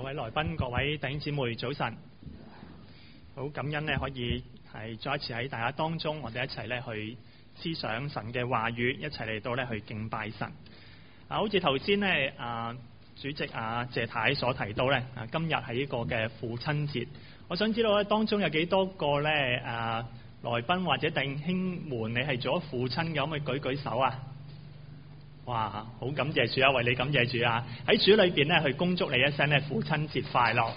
位來賓、各位弟兄姊妹，早晨！好感恩可以係再一次喺大家當中，我哋一齊去思想神嘅話語，一齊嚟到去敬拜神。好似頭先主席謝太所提到今日係呢個嘅父親節，我想知道當中有幾多個來賓或者弟兄們，你係做咗父親嘅，可唔可以舉舉手啊？哇，好感謝主啊，為你感謝主啊！喺主裏邊去恭祝你一聲父親節快樂。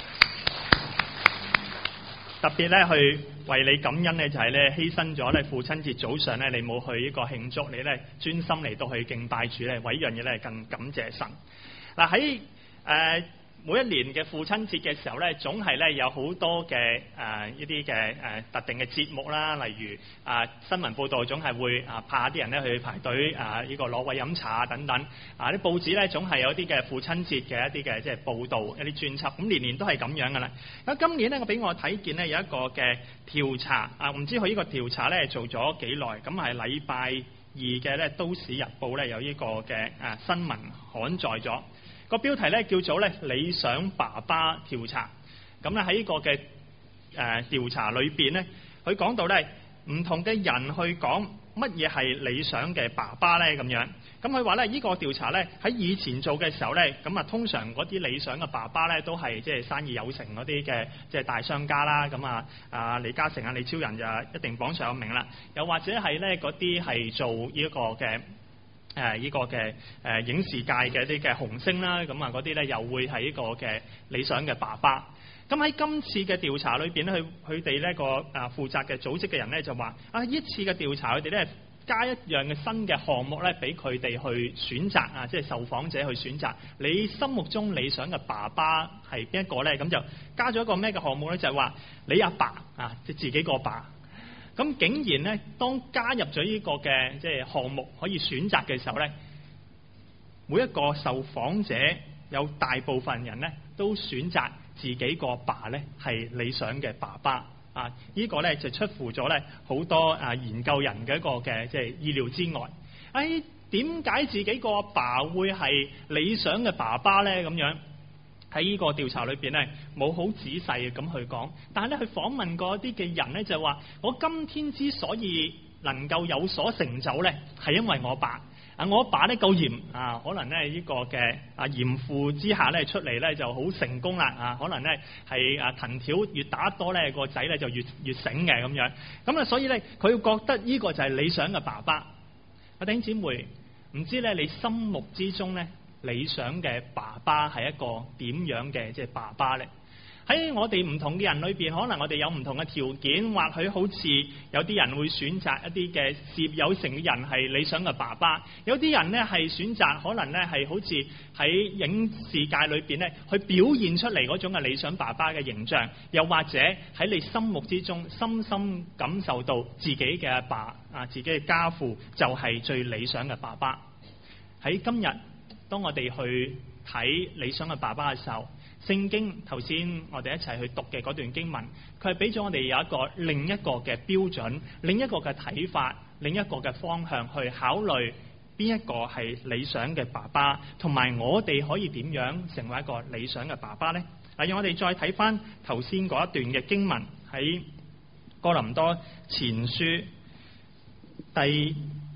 特別去為你感恩就係犧牲咗父親節早上你冇去呢個慶祝，你專心嚟到去敬拜主為呢樣嘢更感謝神。嗱，喺每一年嘅父親節嘅時候總係有好多嘅一啲嘅特定嘅節目啦，例如新聞報道總係會派下啲人去排隊呢個攞位飲茶等等。啲報紙總係有啲嘅父親節嘅一啲嘅即係報導一啲專輯，咁年年都係咁樣噶啦。咁今年我俾我睇見有一個嘅調查唔知佢呢個調查做咗幾耐，咁係禮拜二嘅都市日報有呢個嘅新聞刊載咗。個標題叫做理想爸爸調查。咁喺呢個嘅調查裏邊佢講到唔同嘅人去講乜嘢係理想嘅爸爸咁樣。咁佢話呢個調查喺以前做嘅時候咁通常嗰啲理想嘅爸爸都係即係生意有成嗰啲嘅即係大商家啦。咁李嘉誠李超人就一定榜上有名啦。又或者係嗰啲係做呢個嘅呢個嘅影視界嘅一啲嘅紅星啦，咁嗰啲又會係呢個嘅理想嘅爸爸。咁喺今次嘅調查裏邊佢哋呢個負責嘅組織嘅人就話呢次嘅調查佢哋加一樣嘅新嘅項目俾佢哋去選擇即係受訪者去選擇你心目中理想嘅爸爸係邊一個呢？咁就加咗一個咩嘅項目呢？就係話你阿爸即係自己個爸。咁竟然當加入咗呢個嘅即係項目可以選擇嘅時候每一個受訪者有大部分人都選擇自己個爸係理想嘅爸爸。呢個就出乎咗好多研究人嘅一個嘅即係意料之外。點解自己個爸會係理想嘅爸爸呢？咁樣喺呢個調查裏邊冇好仔細咁去講，但係佢訪問過一啲嘅人就話：我今天之所以能夠有所成就係因為我爸。我爸夠嚴可能呢個嘅嚴父之下出嚟就好成功啦。可能係藤條越打得多個仔就越醒嘅咁樣。咁所以佢覺得呢個就係理想嘅爸爸。弟兄姊妹，唔知你心目之中理想嘅爸爸係一個點樣嘅即係爸爸呢？喺我哋唔同嘅人裏邊，可能我哋有唔同嘅條件，或許好似有啲人會選擇一啲嘅事業有成嘅人係理想嘅爸爸，有啲人係選擇可能係好似喺影視界裏邊去表現出嚟嗰種嘅理想爸爸嘅形象，又或者喺你心目之中深深感受到自己嘅阿爸自己嘅家父就係最理想嘅爸爸。喺今日當我哋去睇理想嘅爸爸嘅時候，聖經頭先我哋一齊去讀嘅嗰段經文，佢係俾咗我哋有一個另一個嘅標準，另一個嘅睇法，另一個嘅方向去考慮邊一個係理想嘅爸爸，同埋我哋可以點樣成為一個理想嘅爸爸呢？讓我哋再睇翻頭先嗰一段嘅經文，喺哥林多前書第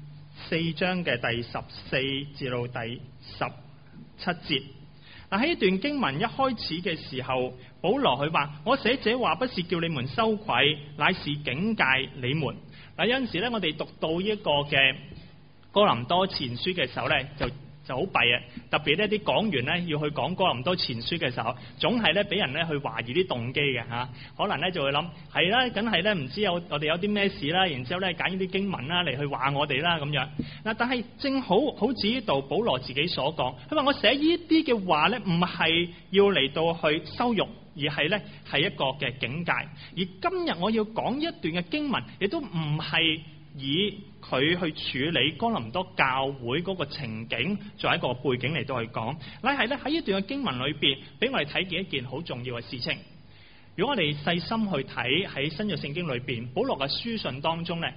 4章嘅第14至到第17節。喺呢段經文一開始嘅時候，保羅佢話：我寫這話不是叫你們羞愧，乃是警戒你們。有陣時我哋讀到呢一個嘅哥林多前書嘅時候就好弊啊！特別呢啲講員要去講哥林多前書嘅時候，總係俾人去懷疑啲動機嘅嚇。可能就會諗係啦，梗係唔知我哋有啲咩事啦，然之後揀呢啲經文啦嚟去話我哋啦咁樣。但係正好似呢度保羅自己所講，佢話我寫呢啲嘅話唔係要嚟到去羞辱，而係一個嘅警戒。而今日我要講一段嘅經文，亦都唔係以佢去處理哥林多教會嗰個情景作為一個背景嚟到去講，乃係喺呢段嘅經文裏邊俾我哋睇見一件好重要嘅事情。如果我哋細心去睇喺新約聖經裏邊保羅嘅書信當中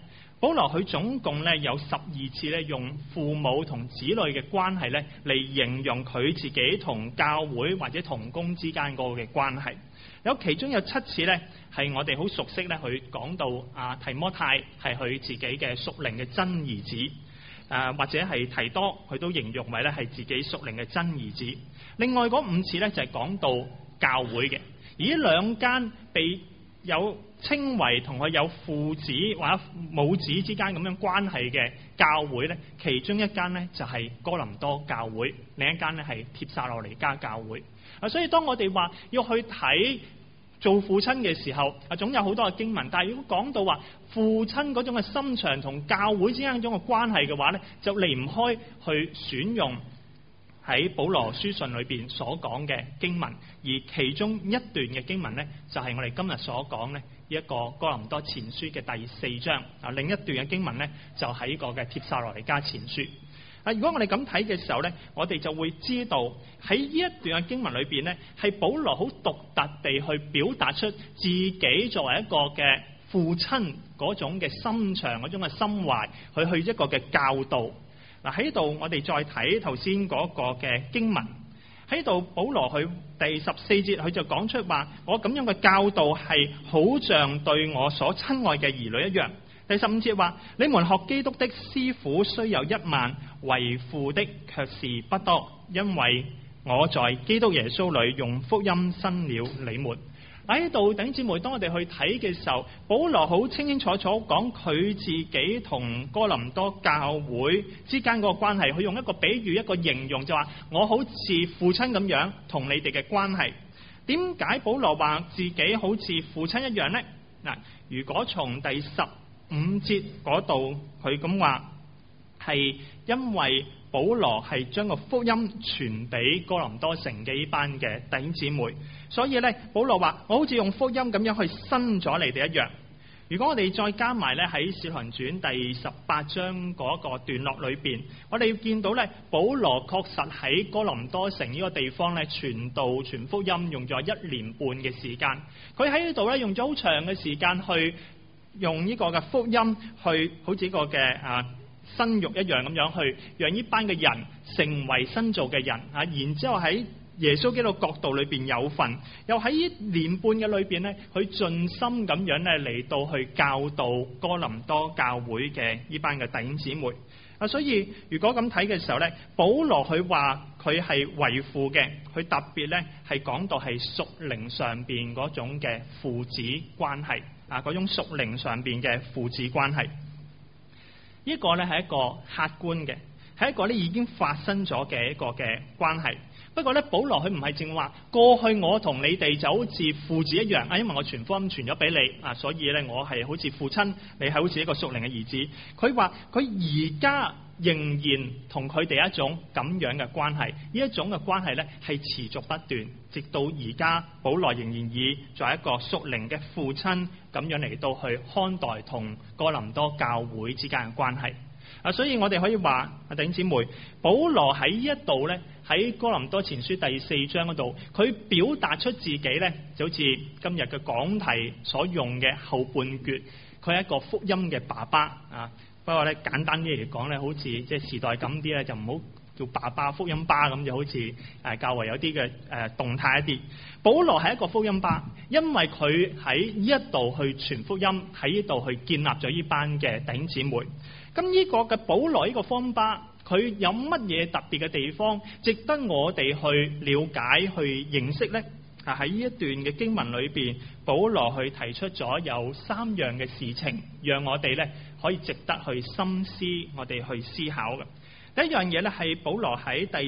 保羅佢總共咧有12次咧用父母同子女嘅關係咧嚟形容佢自己同教會或者同工之間嗰個嘅關係。其中有7次咧係我哋好熟悉咧，佢講到提摩太係佢自己嘅屬靈嘅真兒子，或者係提多佢都形容為咧係自己屬靈嘅真兒子。另外嗰5次咧就係講到教會嘅，而呢2間被有稱為同佢有父子或者母子之間咁樣關係嘅教會咧，其中一間咧就係哥林多教會，另一間咧係帖撒羅尼迦教會。所以當我哋話要去睇做父親嘅時候，總有好多嘅經文，但係如果講到話父親嗰種嘅心腸同教會之間嗰種嘅關係嘅話咧，就離唔開去選用喺保羅書信裏邊所講嘅經文，而其中一段嘅經文呢，就係我哋今日所講呢一個哥林多前書嘅第4章。另一段嘅經文呢，就喺呢個嘅帖撒羅尼迦前書。如果我哋咁睇嘅時候呢，我哋就會知道喺呢一段嘅經文裏邊呢，係保羅好獨特地去表達出自己作為一個嘅父親嗰種嘅心腸、嗰種嘅心懷，去一個嘅教導。喺度我哋再睇頭先嗰個嘅經文，喺度保羅佢第14節佢就講出話，我咁樣嘅教導係好像對我所親愛嘅兒女一樣。第15節話，你們學基督的師傅雖有1萬，為父的卻是不多，因為我在基督耶穌裏用福音生了你們。喺度弟兄姊妹，當我哋去睇嘅時候，保羅好清清楚楚講佢自己同哥林多教會之間嗰個關係，佢用一個比喻、一個形容，就話我好似父親咁樣同你哋嘅關係。點解保羅話自己好似父親一樣呢？嗱，如果從第15節嗰度佢咁話，係因為保羅係將個福音傳俾哥林多城嘅呢班嘅弟兄姊妹，所以咧保羅話我好似用福音咁樣去生咗你哋一樣。如果我哋再加埋咧喺《使徒行傳》第18章嗰個段落裏邊，我哋見到咧保羅確實喺哥林多城呢個地方咧傳道傳福音用咗1年半嘅時間。佢喺呢度咧用咗好長嘅時間去用呢個嘅福音去好似個嘅生育一樣咁樣去讓呢班嘅人成為新造嘅人啊，然之後喺耶穌基督國度裏邊有份，又喺呢年半嘅裏邊呢，佢盡心咁樣咧嚟到去教導哥林多教會嘅呢班嘅弟兄姊妹啊。所以如果咁睇嘅時候呢，保羅佢話佢係為父嘅，佢特別呢係講到係屬靈上邊嗰種嘅父子關係啊，嗰種屬靈上邊嘅父子關係。呢個咧係一個客觀嘅，係一個咧已經發生咗嘅一個嘅關係。不過咧，保羅佢唔係淨話過去我同你哋就好似父子一樣啊，因為我傳福音傳咗俾你啊，所以咧我係好似父親，你係好似一個屬靈嘅兒子。佢話佢而家仍然同佢哋一種咁樣嘅關係，呢一種嘅關係咧係持續不斷，直到而家保羅仍然以作為一個屬靈嘅父親咁樣嚟到去看待同哥林多教會之間嘅關係啊。所以我哋可以話弟兄姊妹，保羅喺呢一度咧喺哥林多前書第4章嗰度，佢表達出自己咧就好似今日嘅講題所用嘅後半橛，佢係一個福音嘅爸爸啊。不過咧簡單啲嚟講咧，好似即係時代感啲咧，就唔好叫爸爸福音爸咁，就好似較為有啲嘅動態一啲。保羅係一個福音爸，因為佢喺呢一度去傳福音，喺呢度去建立咗呢班嘅弟兄姊妹。咁呢個嘅保羅呢個福音爸，佢有乜嘢特別嘅地方，值得我哋去了解、去認識呢？喺呢一段嘅經文裏邊，保羅去提出咗有3樣嘅事情，讓我哋咧可以值得去深思，我哋去思考嘅。第一樣嘢咧係保羅喺第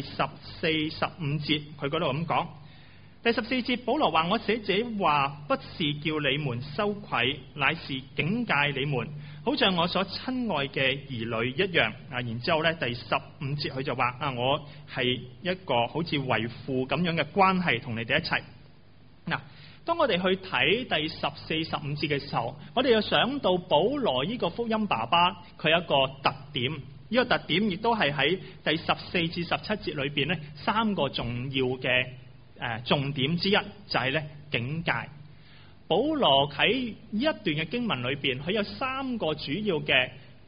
14、15節佢嗰度咁講。第14節保羅話：我寫這話不是叫你們羞愧，乃是警戒你們，好像我所親愛嘅兒女一樣。然之後咧第15節佢就話：我係一個好似為父咁樣嘅關係同你哋一齊。嗱，當我哋去睇第14、15節嘅時候，我哋又想到保羅呢個福音爸爸，佢有一個特點，呢個特點亦都係喺第14至17節裏邊呢3個重要嘅重點之一，就係咧警戒。保羅喺呢一段嘅經文裏邊，佢有3個主要嘅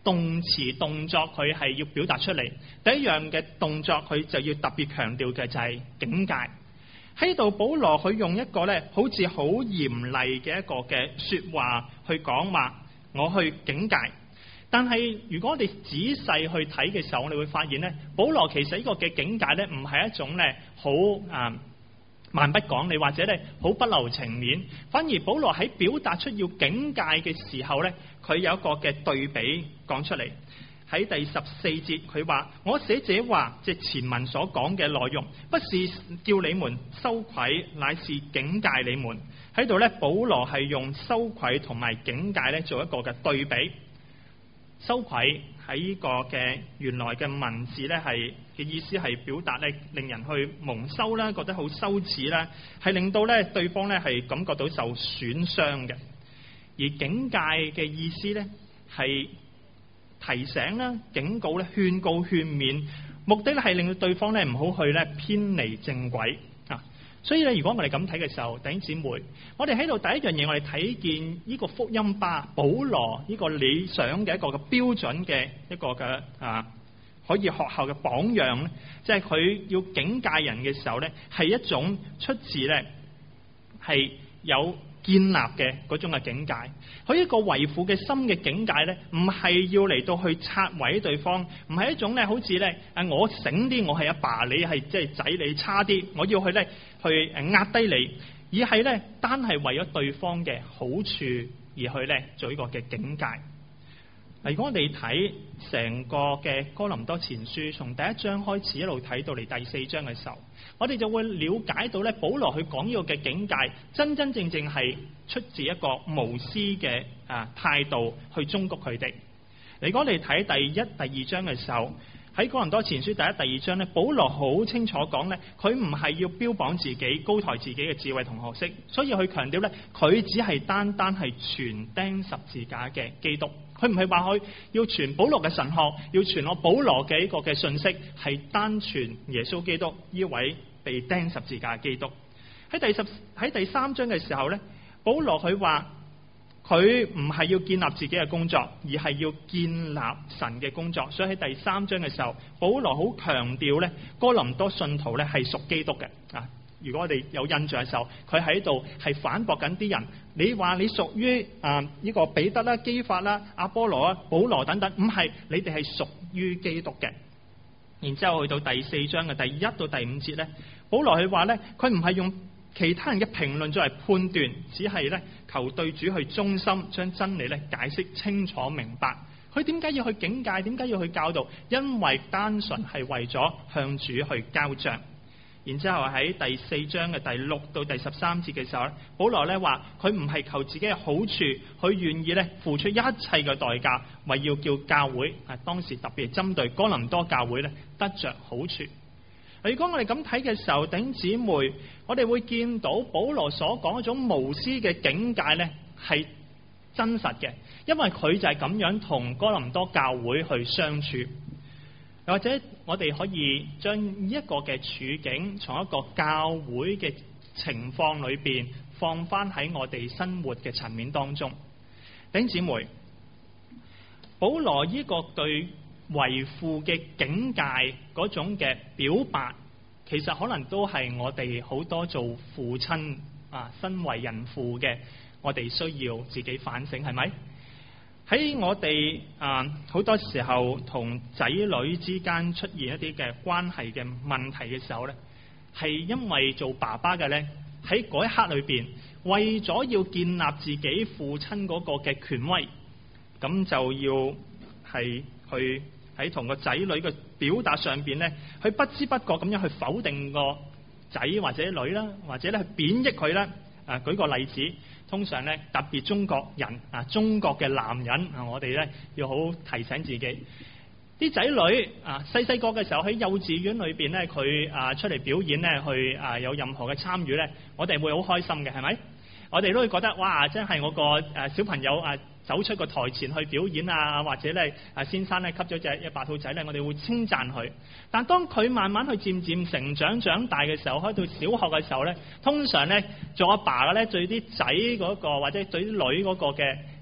動詞動作佢係要表達出嚟。第一樣嘅動作佢就要特別強調嘅就係警戒。喺度保羅佢用一個咧好似好嚴厲嘅一個嘅說話去講話，我去警戒。但係如果我哋仔細去睇嘅時候，我哋會發現咧，保羅其實呢個嘅警戒咧唔係一種咧好蠻不講理或者咧好不留情面，反而保羅喺表達出要警戒嘅時候咧，佢有一個嘅對比講出嚟。喺第14節佢話：我寫這話即係前文所講嘅內容，不是叫你們羞愧，乃是警戒你們。喺度咧，保羅係用羞愧同埋警戒咧做一個嘅對比。羞愧喺呢個嘅原來嘅文字咧係嘅意思係表達咧令人去蒙羞啦，覺得好羞恥啦，係令到咧對方咧係感覺到受損傷嘅。而警戒嘅意思咧係提醒啦、警告咧、勸告、勸勉，目的咧係令到對方咧唔好去咧偏離正軌啊。所以咧，如果我哋咁睇嘅時候，弟兄姊妹，我哋喺度第一樣嘢，我哋睇見呢個福音吧，保羅呢個理想嘅一個嘅標準嘅一個嘅可以學校嘅榜樣咧，即係佢要警戒人嘅時候咧，係一種出自咧係有建立嘅嗰種嘅境界。佢一個為父嘅心嘅境界咧，唔係要嚟到去拆毀對方，唔係一種咧好似咧我醒啲，我係阿爸，你係即係仔，你差啲，我要去咧去壓低你，而係咧單係為咗對方嘅好處而去咧做呢個嘅警戒。如果我哋睇成個嘅哥林多前書，從第一章開始一路睇到嚟第4章嘅時候，我哋就會了解到咧，保羅去講呢個嘅警戒，真真正正係出自一個無私嘅態度去忠告佢哋。如果我哋睇第1、第2章嘅時候，喺哥林多前書第1、第2章咧，保羅好清楚講咧，佢唔係要標榜自己、高抬自己嘅智慧同學識，所以佢強調咧，佢只係單單係傳釘十字架嘅基督。佢唔係話佢要傳保羅嘅神學，要傳我保羅嘅一個嘅信息，係單傳耶穌基督呢位被釘十字架嘅基督。喺第3章嘅時候咧，保羅佢話佢唔係要建立自己嘅工作，而係要建立神嘅工作。所以喺第3章嘅時候，保羅好強調咧，哥林多信徒咧係屬基督嘅啊。如果我哋有印象嘅時候，佢喺度係反駁緊啲人，你話你屬於呢個彼得啦、基法啦、阿波羅啊、保羅等等，唔係，你哋係屬於基督嘅。然之後去到第4章嘅第1到第5節咧，保羅佢話咧，佢唔係用其他人嘅評論作為判斷，只係咧求對主去忠心，將真理咧解釋清楚明白。佢點解要去警戒？點解要去教導？因為單純係為咗向主去交賬。然之後喺第4章嘅第6到第13節嘅時候咧，保羅咧話佢唔係求自己嘅好處，佢願意咧付出一切嘅代價，為要叫教會當時特別針對哥林多教會咧得着好處。如果我哋咁睇嘅時候，弟兄姊妹，我哋會見到保羅所講一種無私嘅境界咧係真實嘅，因為佢就係咁樣同哥林多教會去相處。或者我哋可以將呢一個嘅處境，從一個教會嘅情況裏邊放翻喺我哋生活嘅層面當中。弟兄姊妹，保羅呢個對為父嘅警戒嗰種嘅表白，其實可能都係我哋好多做父親身為人父嘅，我哋需要自己反省，係咪？喺我哋好多時候同仔女之間出現一啲嘅關係嘅問題嘅時候咧，係因為做爸爸嘅咧喺嗰一刻裏邊，為咗要建立自己父親嗰個嘅權威，咁就要係去喺同個仔女嘅表達上邊咧，去不知不覺咁樣去否定個仔或者女啦，或者咧去貶抑佢啦。舉個例子。通常咧，特別中國人中國嘅男人我哋咧要好提醒自己，啲仔女細個嘅時候喺幼稚園裏邊咧，佢出嚟表演咧，去有任何嘅參與咧，我哋會好開心嘅，係咪？我哋都會覺得哇，真係我個小朋友走出個台前去表演或者咧先生咧吸咗隻白兔仔咧，我哋會稱讚佢。但當佢慢慢去漸漸成長長大嘅時候，開到小學嘅時候咧，通常咧做阿爸嘅咧對啲仔嗰個或者對啲女嗰個嘅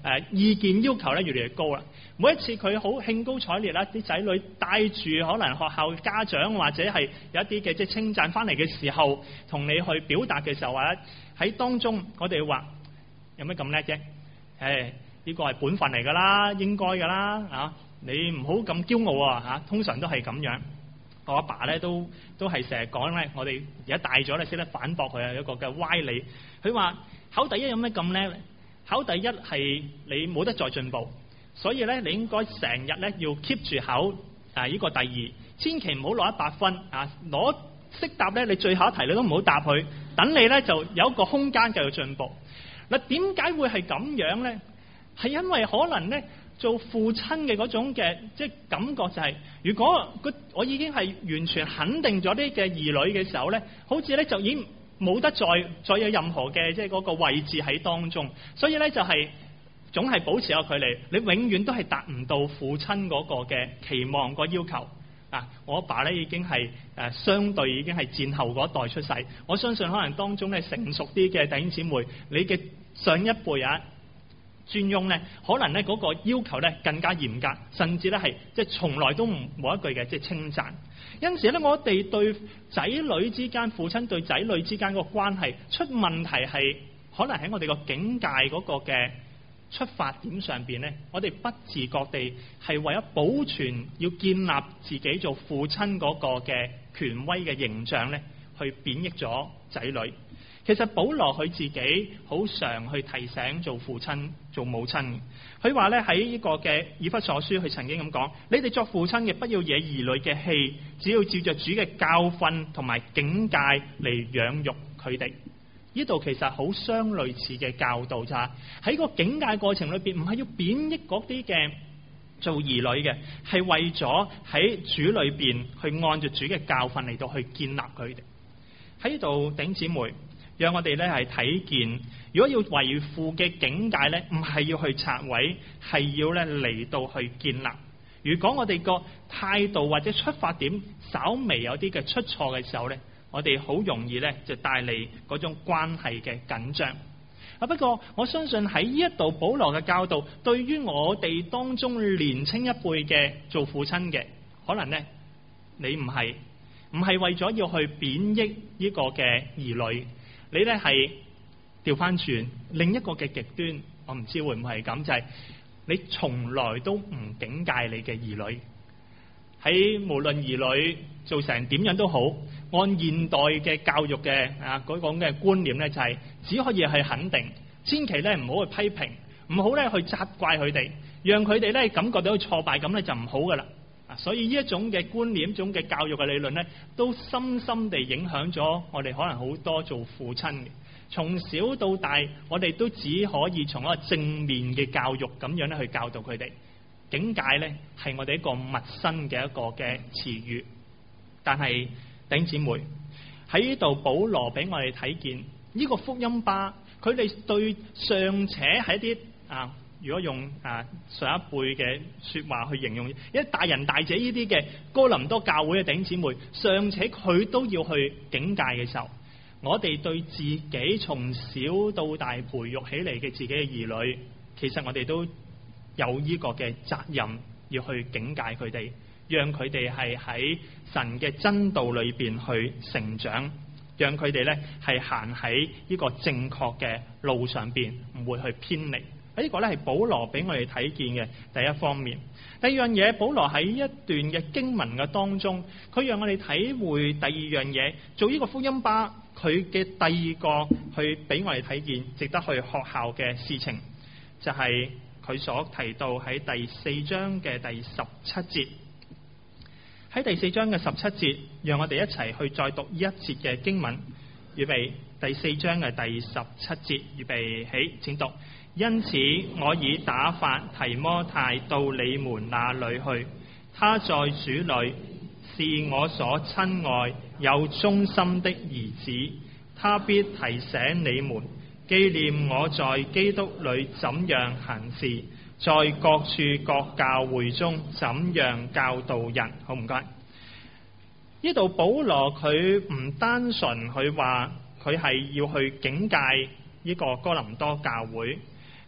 意見要求咧越嚟越高啦。每一次佢好興高采烈啦，啲仔女帶住可能學校家長或者係有一啲嘅即係稱讚翻嚟嘅時候，同你去表達嘅時候話咧，喺當中我哋話有咩咁叻啫？呢個係本分嚟㗎啦，應該㗎啦啊！你唔好咁驕傲啊嚇！通常都係咁樣。我阿爸咧都係成日講咧，我哋而家大咗咧識得反駁佢啊，一個嘅歪理。佢話考第一有咩咁叻咧？考第一係你冇得再進步，所以咧你應該成日咧要 keep 住考呢個第二，千祈唔好攞100分啊！攞識答咧，你最後一題你都唔好答佢，等你咧就有一個空間繼續進步。嗱，點解會係咁樣咧？係因為可能咧做父親嘅嗰種嘅即係感覺就係，如果我已經係完全肯定咗啲嘅兒女嘅時候咧，好似咧就已經冇得再有任何嘅即係嗰個位置喺當中，所以咧就係總係保持有距離，你永遠都係達唔到父親嗰個嘅期望個要求。我阿爸咧已經係相對已經係戰後嗰一代出世，我相信可能當中咧成熟啲嘅弟兄姊妹，你嘅上一輩啊尊翁咧，可能咧嗰個要求咧更加嚴格，甚至咧係即係從來都冇一句嘅即係稱讚。因此咧，我哋對仔女之間，父親對仔女之間個關係出問題係可能喺我哋個境界嗰個嘅出發點上邊咧，我哋不自覺地係為咗保存要建立自己做父親嗰個嘅權威嘅形象咧，去貶抑咗仔女。其實保羅佢自己好常去提醒做父親做母親嘅，佢話咧喺呢個嘅以弗所書，佢曾經咁講：你哋作父親嘅，不要惹兒女嘅氣，只要照着主嘅教訓同埋警戒嚟養育佢哋。呢度其實好相類似嘅教導咋，喺個警戒過程裏邊，唔係要貶抑嗰啲嘅做兒女嘅，係為咗喺主裏邊去按照主嘅教訓嚟到去建立佢哋。喺呢度弟兄姊妹，讓我哋咧係睇見，如果要維護嘅境界咧，唔係要去拆毀，係要咧嚟到去建立。如果我哋個態度或者出發點稍微有啲嘅出錯嘅時候咧，我哋好容易咧就帶嚟嗰種關係嘅緊張。不過我相信喺呢一度保羅嘅教導，對於我哋當中年青一輩嘅做父親嘅，可能咧你唔係為咗要去貶抑呢個嘅兒女。你咧係調翻轉另一個嘅極端，我唔知會唔會係咁，就係你從來都唔警戒你嘅兒女。喺無論兒女做成點樣都好，按現代嘅教育嘅嗰種嘅觀念咧，就係只可以去肯定，千祈咧唔好去批評，唔好咧去責怪佢哋，讓佢哋咧感覺到挫敗感咧就唔好噶啦。所以呢一種嘅觀念，一種嘅教育嘅理論咧，都深深地影響咗我哋可能好多做父親嘅。從小到大，我哋都只可以從一個正面嘅教育咁樣咧去教導佢哋。警戒咧係我哋一個陌生嘅一個嘅詞語，但係弟兄姊妹喺呢度，保羅俾我哋睇見呢個福音巴，佢哋對尚且係一啲如果用上一輩嘅說話去形容，一大人大姐呢啲嘅哥林多教會嘅弟兄姊妹，尚且佢都要去警戒嘅時候，我哋對自己從小到大培育起嚟嘅自己嘅兒女，其實我哋都有呢個嘅責任要去警戒佢哋，讓佢哋係喺神嘅真道裏邊去成長，讓佢哋咧係行喺呢個正確嘅路上邊，唔會去偏離。呢個咧係保羅俾我哋睇見嘅第一方面。第二樣嘢，保羅喺一段嘅經文嘅當中，佢讓我哋體會第二樣嘢，做呢個福音巴，佢嘅第二個去俾我哋睇見值得去學校嘅事情，就係佢所提到喺第4章嘅第17節。喺第4章嘅17節，讓我哋一齊去再讀呢一節嘅經文。預備第4章嘅第17節，預備起，請讀。因此我已打發提摩太到你們那裏去，他在主裏是我所親愛有忠心的兒子，他必提醒你們，紀念我在基督裏怎樣行事，在各處各教會中怎樣教導人。好，唔該。呢度保羅佢唔單純佢話佢係要去警戒呢個哥林多教會。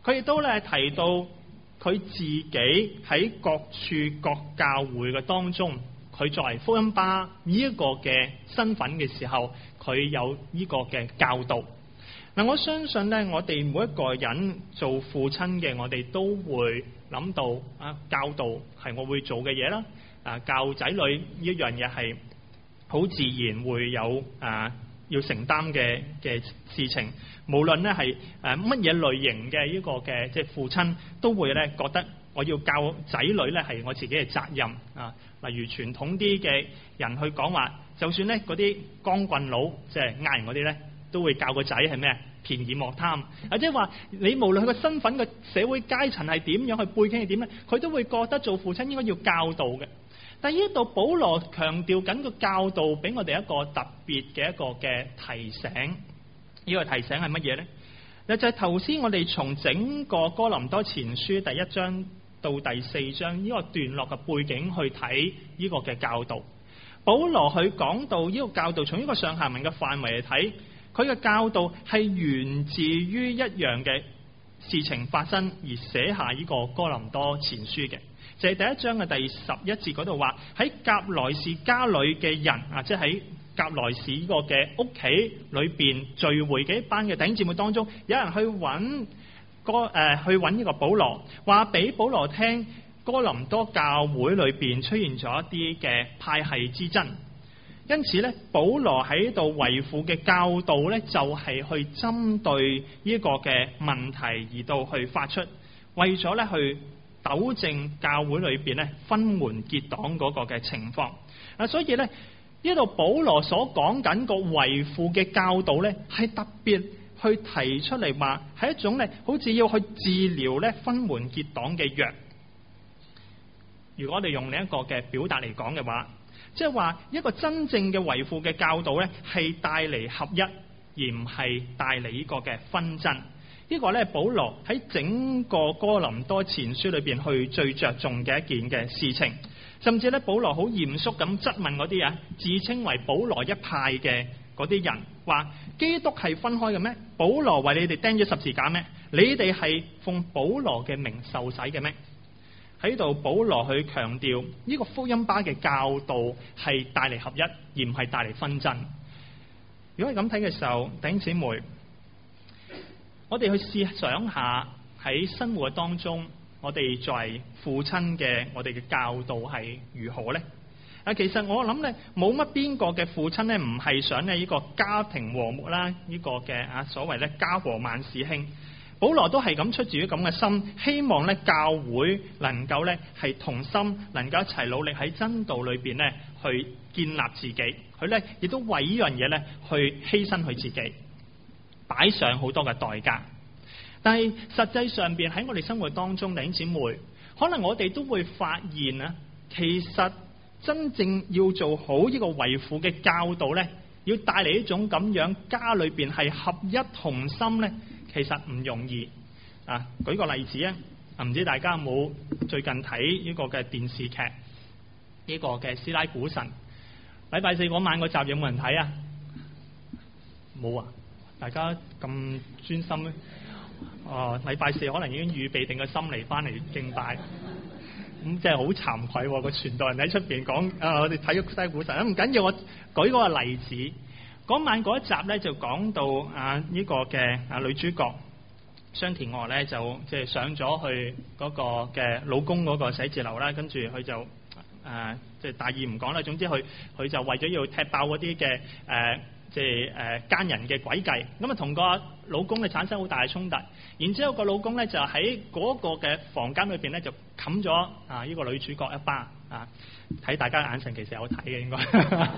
佢亦都咧提到佢自己喺各處各教會嘅當中，佢作為福音巴呢一個嘅身份嘅時候，佢有呢個嘅教導。嗱，我相信咧，我哋每一個人做父親嘅，我哋都會諗到教導係我會做嘅嘢啦。教仔女呢一樣嘢係好自然會有要承擔嘅事情。無論咧係乜嘢類型嘅呢個嘅即係父親，都會咧覺得我要教仔女咧係我自己嘅責任啊。例如傳統啲嘅人去講話，就算咧嗰啲光棍佬即係呃人嗰啲咧，都會教個仔係咩？便宜莫貪。即係話你無論佢個身份嘅社會階層係點樣，佢背景係點咧，佢都會覺得做父親應該要教導嘅。但係呢度保羅強調緊個教導，俾我哋一個特別嘅一個嘅提醒。呢個提醒係乜嘢呢？就係頭先我哋從整個哥林多前書第1章到第4章呢個段落嘅背景去睇呢個嘅教導。保羅佢講到呢個教導，從呢個上下文嘅範圍嚟睇，佢嘅教導係源自於一樣嘅事情發生而寫下呢個哥林多前書嘅，就係第1章嘅第11節嗰度話，喺革來氏家裏嘅人即係喺革來氏呢個嘅屋企裏邊聚會嘅一班嘅弟兄姊妹當中，有人去揾呢個保羅，話俾保羅聽哥林多教會裏邊出現咗一啲嘅派系之爭。因此咧，保羅喺度為父嘅教導咧，就係去針對呢個嘅問題而到去發出，為咗咧去糾正教會裏邊咧分門結黨嗰個嘅情況。所以咧呢度保羅所講緊個為父嘅教導咧，係特別去提出嚟話，係一種咧好似要去治療咧分門結黨嘅藥。如果我哋用另一個嘅表達嚟講嘅話，即係話一個真正嘅為父嘅教導咧，係帶嚟合一，而唔係帶嚟呢個嘅紛爭。呢個咧保羅喺整個哥林多前書裏邊去最着重嘅一件嘅事情。甚至咧保羅好嚴肅咁質問嗰啲自稱為保羅一派嘅嗰啲人，話基督係分開嘅咩？保羅為你哋釘咗十字架咩？你哋係奉保羅嘅名受洗嘅咩？喺度保羅去強調呢個福音巴嘅教導係帶嚟合一，而唔係帶嚟紛爭。如果係咁睇嘅時候，弟兄姊妹，我哋去試想下喺生活當中，我哋作為父親嘅，我哋嘅教導係如何呢？其實我諗咧，冇乜邊個嘅父親咧，唔係想呢個家庭和睦啦，呢個嘅所謂咧家和萬事興。保羅都係咁出自於咁嘅心，希望咧教會能夠咧係同心，能夠一齊努力喺真道裏邊咧去建立自己。佢咧亦都為呢樣嘢咧去犧牲佢自己，擺上好多嘅代價。但係實際上邊喺我哋生活當中，弟兄姊妹，可能我哋都會發現啊，其實真正要做好呢個為父嘅教導咧，要帶嚟一種咁樣家裏邊係合一同心咧，其實唔容易啊！舉個例子唔知大家有冇最近睇呢個嘅電視劇呢個嘅師奶股神？禮拜四嗰晚嗰集有冇人睇啊？冇啊！大家咁專心咧？禮拜四可能已經預備定個心嚟翻嚟敬拜，咁即係好慚愧個傳道人喺出邊講我哋睇咗師奶股神，唔緊要，我舉嗰個例子。嗰晚嗰一集咧就講到呢個嘅女主角雙田娥咧就即係上咗去嗰個嘅老公嗰個寫字樓啦，跟住佢就即係大意唔講啦，總之佢就為咗要踢爆嗰啲嘅即係奸人嘅詭計，咁同個老公咧產生好大嘅衝突。然之後個老公咧就喺嗰個嘅房間裏邊咧就冚咗呢個女主角一巴睇大家眼神其實有睇嘅應該。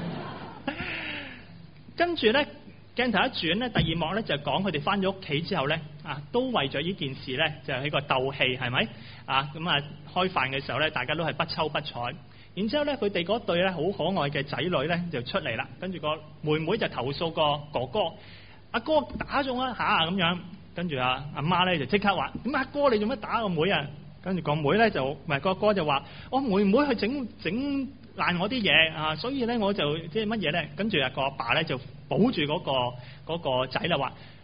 跟住咧鏡頭一轉咧，第二幕咧就講佢哋翻咗屋企之後咧都為咗呢件事咧就喺個鬥氣係咪咁開飯嘅時候咧大家都係不瞅不睬。然之後咧佢哋嗰對咧好可愛嘅仔女咧就出嚟啦，跟住個妹妹就投訴個哥哥，阿哥打咗我一下咁樣，跟住阿媽咧就即刻話：咁阿哥你做乜打個妹啊？跟住個妹咧就個哥就話：我妹妹去整爛我啲嘢所以咧我就即係乜嘢咧？跟住個阿爸咧就保住嗰個仔啦，話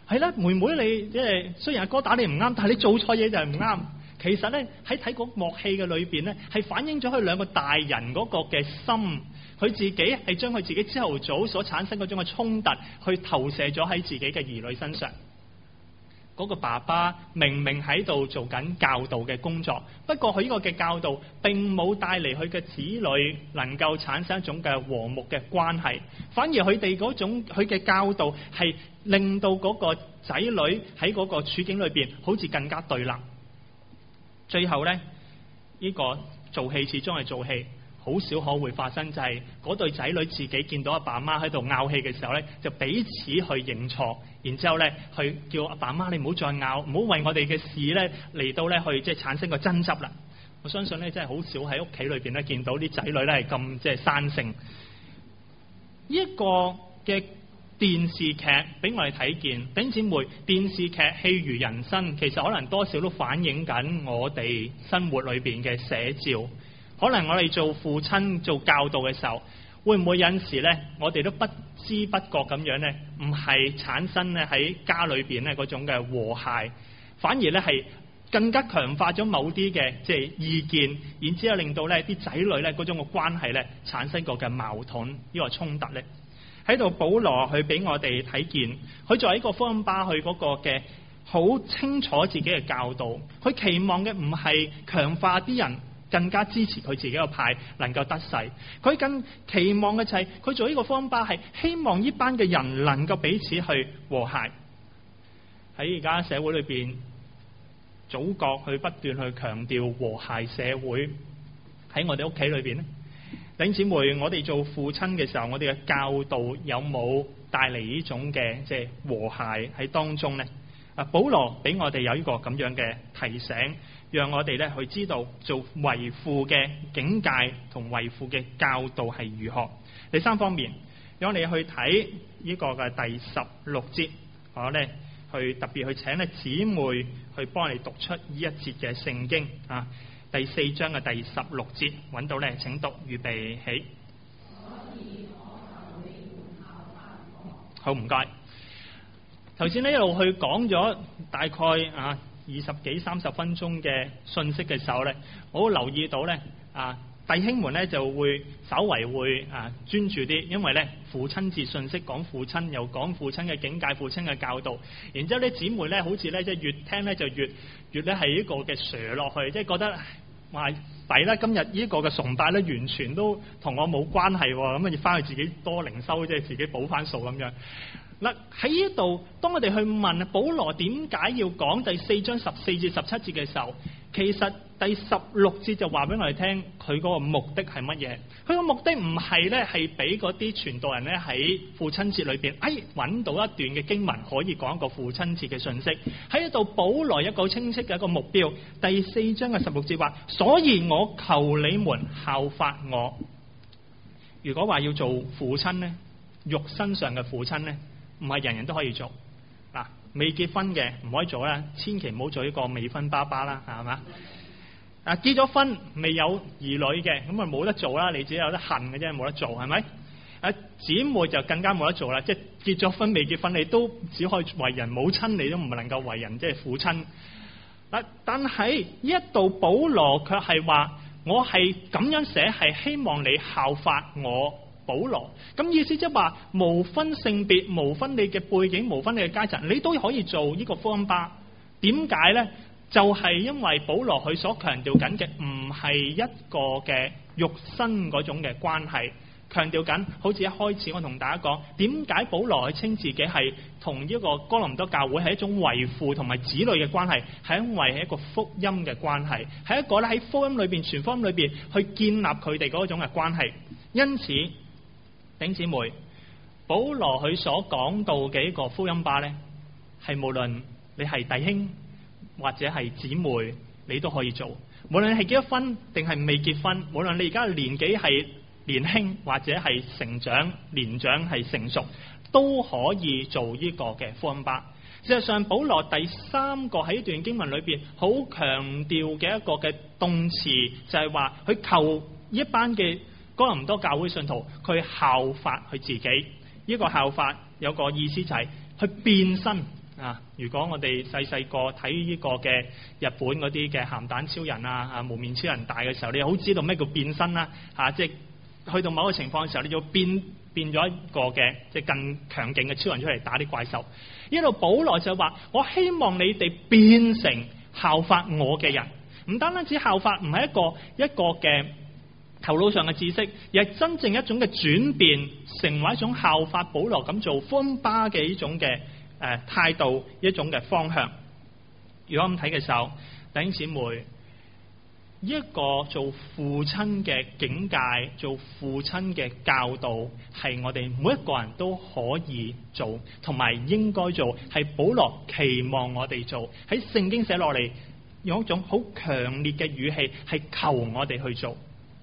係啦，妹妹你即係雖然阿哥打你唔啱，但係你做錯嘢就係唔啱。其實咧喺睇嗰幕戲嘅裏邊咧，係反映咗佢兩個大人嗰個嘅心，佢自己係將佢自己朝頭早所產生嗰種嘅衝突，去投射咗喺自己嘅兒女身上。嗰個爸爸明明喺度做緊教導嘅工作，不過佢呢個嘅教導並冇帶嚟佢嘅子女能夠產生一種嘅和睦嘅關係，反而佢哋嗰種佢嘅教導係令到嗰個仔女喺嗰個處境裏邊好似更加對立。最後呢，呢個做戲始終係做戲，好少可會發生，就係嗰對仔女自己見到阿爸阿媽喺度拗氣嘅時候呢，就彼此去認錯，然之後呢去叫阿爸阿媽你唔好再拗，唔好為我哋嘅事呢嚟到呢去即係產生個爭執啦。我相信呢真係好少喺屋企裏邊呢見到啲仔女呢係咁即係生性。呢一個嘅電視劇俾我哋睇見，弟兄姊妹，電視劇戲如人生，其實可能多少都反映緊我哋生活裏邊嘅寫照。可能我哋做父親做教導嘅時候，會唔會有陣時呢，我哋都不知不覺咁樣呢，唔係產生呢喺家裏邊呢嗰種嘅和諧，反而呢係更加強化咗某啲嘅即係意見，然之後令到呢啲仔女呢嗰種嘅關係呢產生個嘅矛盾，呢個衝突呢。喺度保羅去俾我哋睇見，佢作為一個福音巴，佢嗰個嘅好清楚自己嘅教導，佢期望嘅唔係強化啲人更加支持佢自己個派能夠得勢，佢更期望嘅就係佢做呢個福音巴係希望呢班嘅人能夠彼此去和諧。喺而家社會裏邊，祖國去不斷去強調和諧社會，喺我哋屋企裏邊咧，弟兄姊妹，我哋做父親嘅時候，我哋嘅教導有冇帶嚟呢種嘅即係和諧喺當中呢？保羅俾我哋有呢個咁樣嘅提醒，讓我哋咧去知道做為父嘅境界同為父嘅教導係如何。第三方面，讓我哋去睇呢個嘅第16節，我咧去特別去請咧姊妹去幫你讀出呢一節嘅聖經啊。第4章嘅第16節，揾到咧請讀，預備起。好，唔該。頭先呢一路去講咗大概20幾30分鐘嘅信息嘅時候咧，我留意到咧弟兄們咧就會稍為會專注啲，因為咧父親節信息講父親，又講父親嘅境界、父親嘅教導，然之後咧姊妹咧好似咧即係越聽咧就越咧係呢個嘅瀡落去，即係覺得話弊啦，今日呢個嘅崇拜咧完全都同我冇關係喎，咁啊要翻去自己多靈修，即係自己補翻數咁樣。嗱喺呢度，當我哋去問保羅點解要講第4章14至17節嘅時候，其實第16節就話俾我哋聽，佢嗰個目的係乜嘢？佢個目的唔係咧係俾嗰啲傳道人咧喺父親節裏邊，揾到一段嘅經文可以講一個父親節嘅信息。喺呢度保羅一個清晰嘅一個目標。第4章嘅16節話：所以我求你們效法我。如果話要做父親呢，肉身上嘅父親呢，唔係人人都可以做。未結婚嘅唔可以做啦，千祈唔好做呢個未婚爸爸啦，係嘛？結咗婚未有兒女嘅，咁啊冇得做啦，你自己有得恨嘅啫，冇得做，係咪？姊妹就更加冇得做啦，即係結咗婚未結婚，你都只可以為人母親，你都唔能夠為人即係父親。但係呢一度保羅卻係話，我係咁樣寫，係希望你效法我。保羅咁意思即係話，無分性別，無分你嘅背景，無分你嘅階層，你都可以做呢個福音巴。點解呢？就係因為保羅佢所強調緊嘅唔係一個嘅肉身嗰種嘅關係，強調緊好似一開始我同大家講，點解保羅去稱自己係同呢個哥林多教會係一種為父同埋子女嘅關係，係因為係一個福音嘅關係，係一個咧喺福音裏邊、全福音裏邊去建立佢哋嗰種嘅關係。因此弟兄姊妹，保羅佢所講到嘅一個福音巴呢，係無論你係弟兄或者係姊妹，你都可以做。無論你係結咗婚定係未結婚，無論你而家年紀係年輕或者係成長年長係成熟，都可以做呢個嘅福音巴。事實上，保羅第3個喺呢段經文裏邊好強調嘅一個嘅動詞，就係話佢求一班嘅哥林多教會信徒，佢效法佢自己。呢個效法有個意思就係去變身， 啊！如果我哋細個睇呢個嘅日本嗰啲嘅鹹蛋超人啊、無面超人大嘅時候，你好知道咩叫變身啦即係去到某個情況嘅時候，你就變咗一個嘅即係更強勁嘅超人出嚟打啲怪獸。呢度保羅就話：我希望你哋變成效法我嘅人，唔單止效法，唔係一個嘅頭腦上嘅知識，而係真正一種嘅轉變，成為一種效法保羅咁做福音巴嘅呢種嘅態度，一種嘅方向。如果咁睇嘅時候，弟兄姊妹，一個做父親嘅境界，做父親嘅教導，係我哋每一個人都可以做，同埋應該做，係保羅期望我哋做。喺聖經寫落嚟，用一種好強烈嘅語氣，係求我哋去做。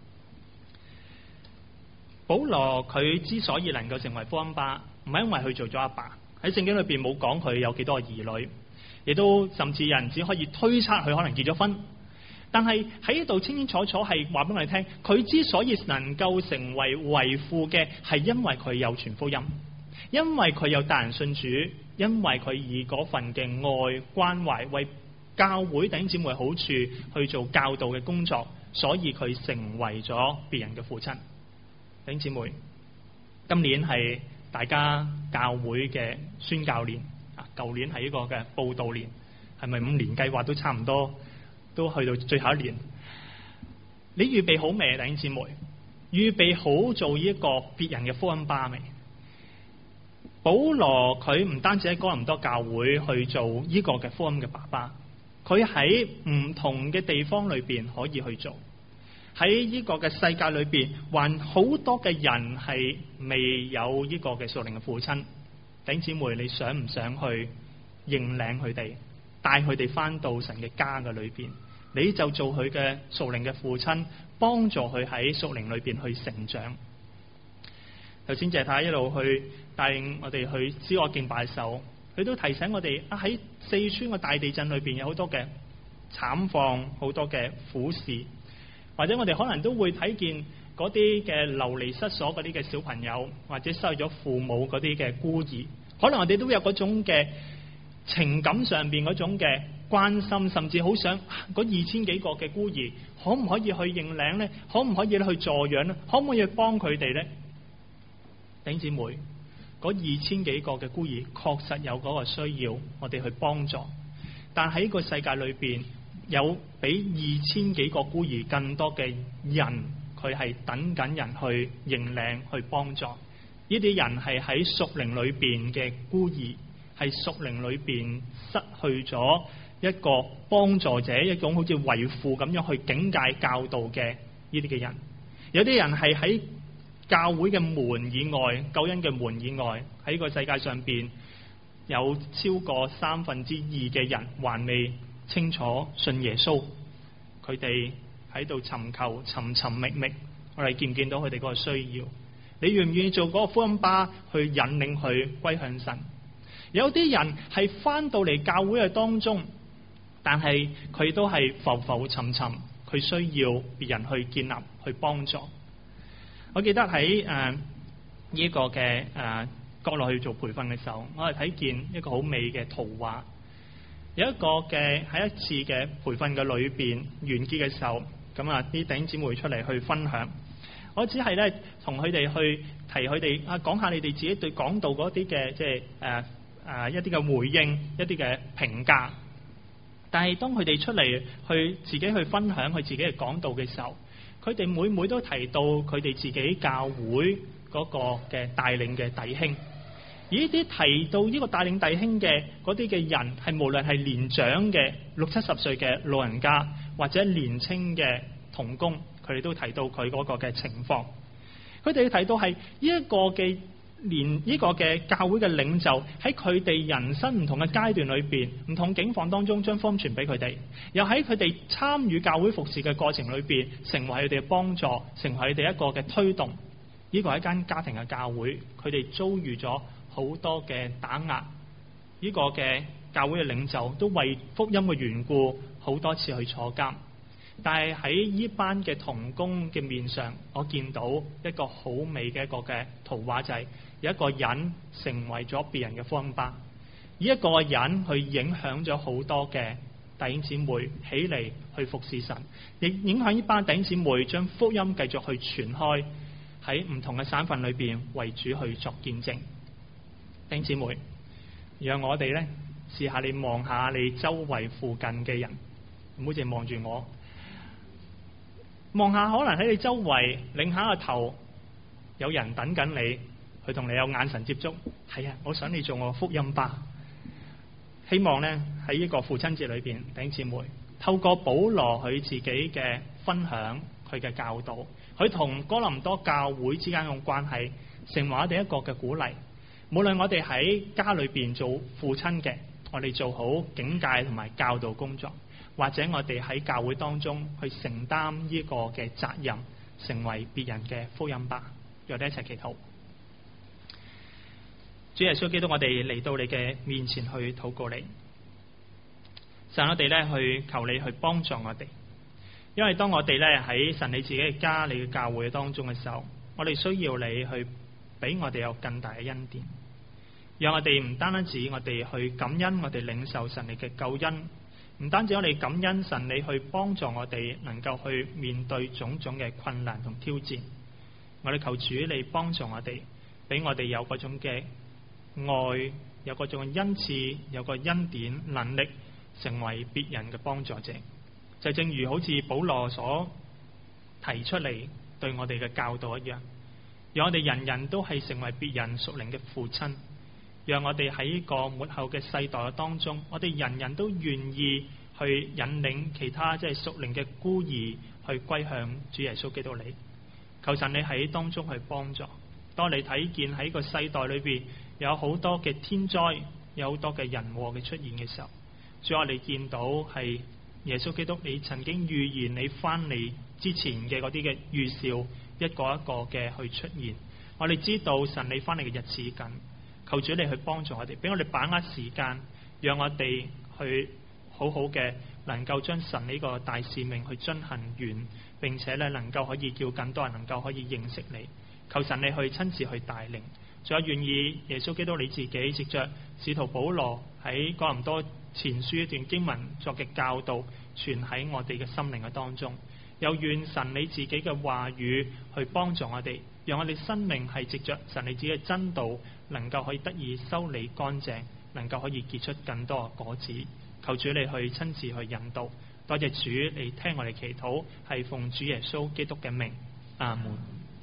保羅佢之所以能夠成為福音巴，唔係因為佢做咗阿爸。喺聖經裏邊冇講佢有幾多個兒女，亦都甚至有人只可以推測佢可能結咗婚。但係喺呢度清清楚楚係話俾我哋聽，佢之所以能夠成為為父嘅，係因為佢有傳福音，因為佢有帶人信主，因為佢以嗰份嘅愛關懷為教會弟兄姊妹好處去做教導嘅工作，所以佢成為咗別人嘅父親。弟兄姊妹，今年係大家教會嘅宣教年啊，舊年係呢個嘅佈道年，係咪5年計劃都差唔多，都去到最後一年？你預備好未，弟兄姊妹？預備好做呢一個別人嘅福音巴未？保羅佢唔單止喺哥林多教會去做呢個嘅福音嘅爸爸，佢喺唔同嘅地方裏邊可以去做。喺呢個嘅世界裏邊，還好多嘅人係未有呢個嘅屬靈嘅父親。弟兄姊妹，你想唔想去認領佢哋，帶佢哋翻到神嘅家嘅裏邊？你就做佢嘅屬靈嘅父親，幫助佢喺屬靈裏邊去成長。頭先謝太一路去帶領我哋去知我敬拜嘅時候，佢都提醒我哋喺四川嘅大地震裏邊有好多嘅慘況，好多嘅苦事。或者我哋可能都會睇見嗰啲嘅流離失所嗰啲嘅小朋友，或者失去咗父母嗰啲嘅孤兒，可能我哋都有嗰種嘅情感上邊嗰種嘅關心，甚至好想嗰2000幾個嘅孤兒，可唔可以去認領呢？可唔可以去助養呢？可唔可以去幫佢哋呢？弟兄姊妹，嗰2000幾個嘅孤兒確實有嗰個需要，我哋去幫助。但喺個世界裏邊，有比2000幾個孤兒更多嘅人，佢係等緊人去認領、去幫助。呢啲人係喺屬靈裏邊嘅孤兒，係屬靈裏邊失去咗一個幫助者，一種好似為父咁樣去警戒教導嘅呢啲嘅人。有啲人係喺教會嘅門以外、救恩嘅門以外，喺個世界上邊有超過2/3嘅人還未清楚信耶穌，佢哋喺度尋求、尋覓覓，我哋見唔見到佢哋嗰個需要？你願唔願意做嗰個福音巴去引領佢歸向神？有啲人係翻到嚟教會嘅當中，但係佢都係浮浮沉沉，佢需要別人去建立、去幫助。我記得喺呢個嘅國內去做培訓嘅時候，我係睇見一個好美嘅圖畫。有一個嘅喺一次嘅培訓嘅裏邊完結嘅時候，咁啲弟兄姊妹出嚟去分享。我只係咧同佢哋去提佢哋講下你哋自己對講道嗰啲嘅即係一啲嘅回應，一啲嘅評價。但係當佢哋出嚟去自己去分享佢自己嘅講道嘅時候，佢哋每都提到佢哋自己教會嗰個嘅帶領嘅弟兄。而呢啲提到呢個帶領弟兄嘅嗰啲嘅人，係無論係年長嘅60-70歲嘅老人家，或者年輕嘅同工，佢哋都提到佢嗰個嘅情況。佢哋提到係呢一個嘅呢個嘅教會嘅領袖喺佢哋人生唔同嘅階段裏邊，唔同境況當中將福音傳俾佢哋，又喺佢哋參與教會服侍嘅過程裏邊，成為佢哋嘅幫助，成為佢哋一個嘅推動。呢個係一間家庭嘅教會，佢哋遭遇咗好多嘅打壓，呢個嘅教會嘅領袖都為福音嘅緣故好多次去坐監。但係喺呢班嘅同工嘅面上，我見到一個好美嘅一個嘅圖畫，就係有一個人成為咗別人嘅福音巴。 以一個人去影響咗好多嘅弟兄姊妹起嚟去服侍神，亦影響呢班弟兄姊妹將福音繼續去傳開喺唔同嘅省份裏邊為主去作見證。弟兄姊妹，讓我哋呢試下你望下你周圍附近嘅人，唔好淨係望住我，望下可能喺你周圍擰下個頭，有人等緊你，去同你有眼神接觸。係啊，我想你做我福音巴。希望呢喺呢個父親節裏邊，弟兄姊妹透過保羅佢自己嘅分享，佢嘅教導，佢同哥林多教會之間嘅關係，成為我哋一個嘅鼓勵。無論我哋喺家裏邊做父親嘅，我哋做好警戒同埋教導工作，或者我哋喺教會當中去承擔呢個嘅責任，成為別人嘅福音巴。讓我哋一齊祈禱。主耶穌基督，我哋嚟到你嘅面前去禱告你，神，我哋咧去求你去幫助我哋，因為當我哋咧喺神你自己嘅家、你嘅教會當中嘅時候，我哋需要你去俾我哋有更大嘅恩典，讓我哋唔單止我哋去感恩，我哋領受神你嘅救恩，唔單止我哋感恩神你去幫助我哋能夠去面對種種嘅困難同挑戰，我哋求主你幫助我哋，俾我哋有嗰種嘅愛，有嗰種恩賜，有個恩典能力，成為別人嘅幫助者。就正如好似保羅所提出嚟對我哋嘅教導一樣，讓我哋人人都係成為別人屬靈嘅父親，讓我哋喺呢個末後嘅世代嘅當中，我哋人人都願意去引領其他即係屬靈嘅孤兒去歸向主耶穌基督你。求神你喺當中去幫助。當你睇見喺個世代裏邊有好多嘅天災，有好多嘅人禍嘅出現嘅時候，主，我哋見到係耶穌基督你曾經預言你翻嚟之前嘅嗰啲嘅預兆，一個一個嘅去出現。我哋知道神你翻嚟嘅日子緊，求主你去幫助我哋，俾我哋把握時間，讓我哋去好好嘅能夠將神呢個大使命去進行完，並且咧能夠可以叫更多人能夠可以認識你。求神你去親自去帶領，仲有願意耶穌基督你自己藉着使徒保羅喺哥林多前書一段經文作嘅教導，傳喺我哋嘅心靈嘅當中。又願神你自己嘅話語去幫助我哋，讓我哋生命係藉着神你自己嘅真道，能夠可以得以修理乾淨，能夠可以結出更多嘅果子。求主你去親自去引導。多謝主，你聽我哋祈禱，係奉主耶穌基督嘅名，阿門。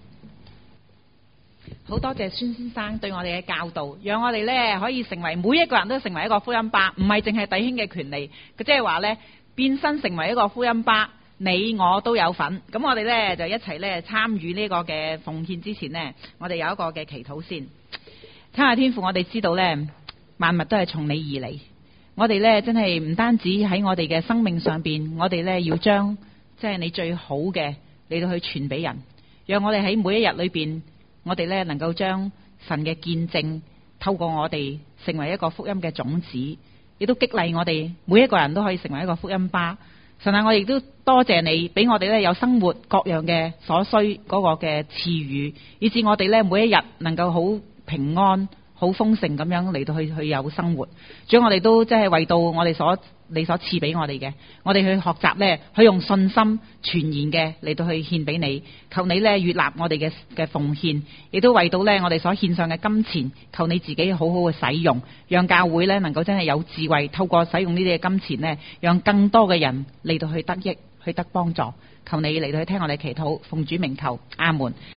好多謝孫先生對我哋嘅教導，讓我哋呢可以成為每一個人都成為一個福音巴，唔係淨係弟兄嘅權利。佢即係話呢，變身成為一個福音巴，你我都有份。咁我哋呢就一齊呢參與呢個嘅奉獻之前呢，我哋有一個嘅祈禱先。親愛天父，我哋知道呢，萬物都係從你而嚟。我哋呢真係唔單止喺我哋嘅生命上邊，我哋呢要將即係你最好嘅嚟到去傳俾人，讓我哋喺每一日裏邊。我哋咧能夠將神嘅見證透過我哋成為一個福音嘅種子，亦都激勵我哋每一個人都可以成為一個福音巴。神啊，我亦都多謝你俾我哋咧有生活各樣嘅所需嗰個嘅賜予，以致我哋咧每一日能夠好平安、好豐盛咁樣嚟到去有生活。主，我哋都即係為到我哋你所賜俾我哋嘅，我哋去學習咧，去用信心全然嘅嚟到去獻俾你。求你咧悅納我哋嘅奉獻，亦都為到咧我哋所獻上嘅金錢，求你自己好好嘅使用，讓教會咧能夠真係有智慧，透過使用呢啲嘅金錢咧，讓更多嘅人嚟到去得益，去得幫助。求你嚟到去聽我哋祈禱，奉主名求，阿門。